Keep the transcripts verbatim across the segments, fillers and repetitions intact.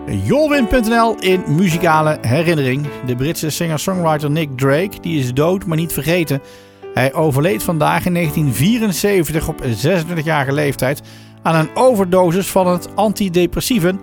Jolwin punt n l in muzikale herinnering. De Britse singer-songwriter Nick Drake, die is dood, maar niet vergeten. Hij overleed vandaag in negentien vierenzeventig op zesentwintigjarige leeftijd aan een overdosis van het antidepressieve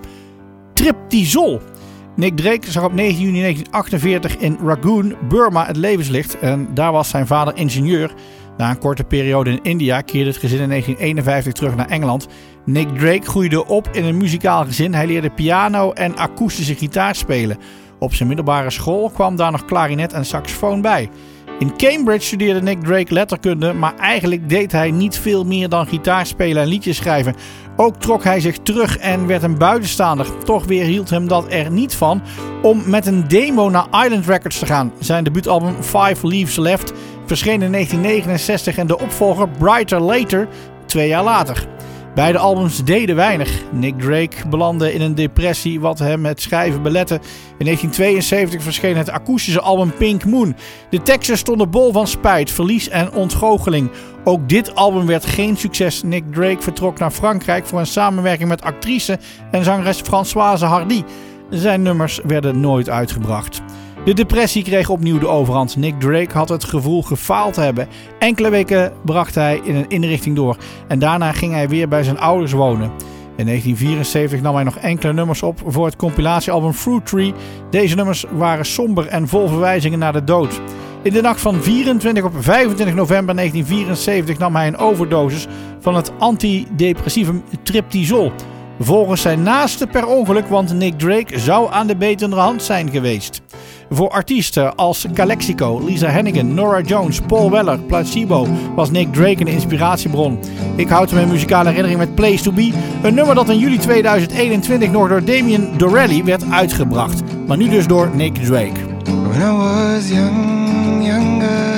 Triptizol. Nick Drake zag op negentien juni negentien achtenveertig in Rangoon, Burma, het levenslicht. En daar was zijn vader ingenieur. Na een korte periode in India keerde het gezin in negentien eenenvijftig terug naar Engeland. Nick Drake groeide op in een muzikaal gezin. Hij leerde piano en akoestische gitaar spelen. Op zijn middelbare school kwam daar nog klarinet en saxofoon bij. In Cambridge studeerde Nick Drake letterkunde, maar eigenlijk deed hij niet veel meer dan gitaar spelen en liedjes schrijven. Ook trok hij zich terug en werd een buitenstaander. Toch weer hield hem dat er niet van om met een demo naar Island Records te gaan. Zijn debuutalbum Five Leaves Left verscheen in negentien negenenzestig en de opvolger Brighter Later twee jaar later. Beide albums deden weinig. Nick Drake belandde in een depressie wat hem het schrijven belette. In negentien tweeënzeventig verscheen het akoestische album Pink Moon. De teksten stonden bol van spijt, verlies en ontgoocheling. Ook dit album werd geen succes. Nick Drake vertrok naar Frankrijk voor een samenwerking met actrice en zangeres Françoise Hardy. Zijn nummers werden nooit uitgebracht. De depressie kreeg opnieuw de overhand. Nick Drake had het gevoel gefaald te hebben. Enkele weken bracht hij in een inrichting door. En daarna ging hij weer bij zijn ouders wonen. In negentien vierenzeventig nam hij nog enkele nummers op voor het compilatiealbum Fruit Tree. Deze nummers waren somber en vol verwijzingen naar de dood. In de nacht van vierentwintig op vijfentwintig november negentien vierenzeventig nam hij een overdosis van het antidepressivum Triptizol. Volgens zijn naasten per ongeluk, want Nick Drake zou aan de betere hand zijn geweest. Voor artiesten als Calexico, Lisa Hannigan, Norah Jones, Paul Weller, Placebo was Nick Drake een inspiratiebron. Ik houd hem in muzikale herinnering met Place to Be, een nummer dat in juli tweeduizend eenentwintig nog door Damien Dorelli werd uitgebracht, maar nu dus door Nick Drake. When I was young, younger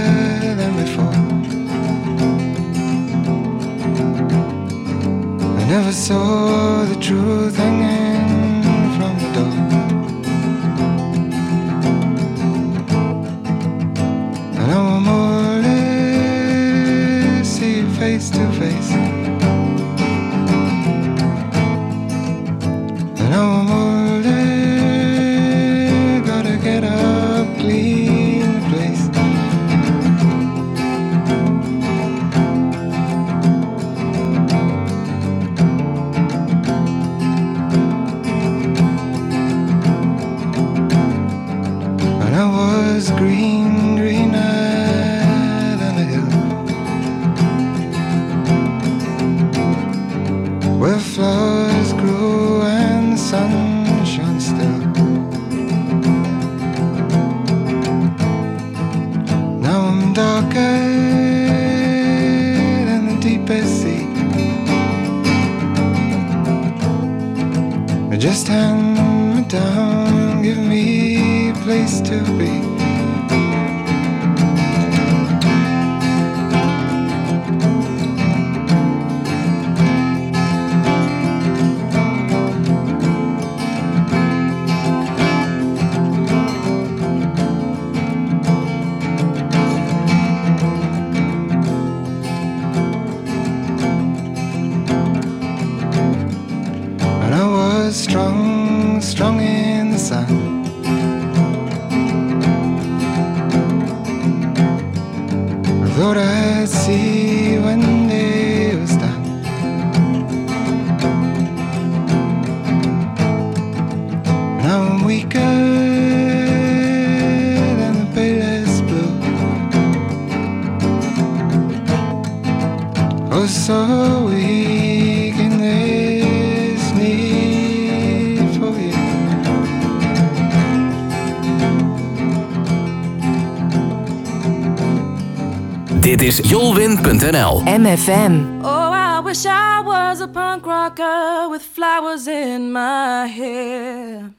than before, I never saw the truth hanging from the door. And I will more or less see you face to face. And I will more or less gotta get up, clean the place. And I was green, greener than a hill, where flowers grew and the sun shone still. Now I'm darker than the deepest sea. Just hand me down, give me a place to be. Strong, strong in the sun. I thought I'd see when day was done. Now I'm weaker than the palest blue. Oh, so weak in this need for you. Dit is Jolwin punt n l. M F M. Oh, I wish I was a punk rocker with flowers in my hair.